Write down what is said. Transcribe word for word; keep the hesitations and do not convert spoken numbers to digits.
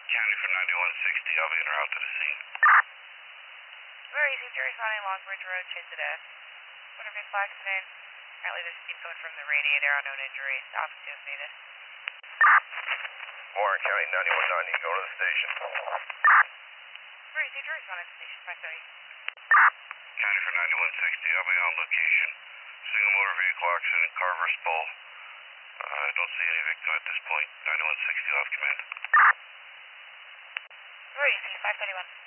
County for ninety-one sixty, I'll be en route to the scene. Where is he? Responding Longbridge Road, Chinsett. Motor vehicle accident. Apparently there's steam coming from the radiator, unknown injury. Officer if needed. Warren County ninety-one ninety, go to the station. Where is he? Responding to station five thirty. County for ninety-one sixty, I'll be on location. Single motor vehicle accident, Carver's Bowl. I uh, don't see any victim at this point. ninety-one sixty, off command. Where is he? five thirty-one.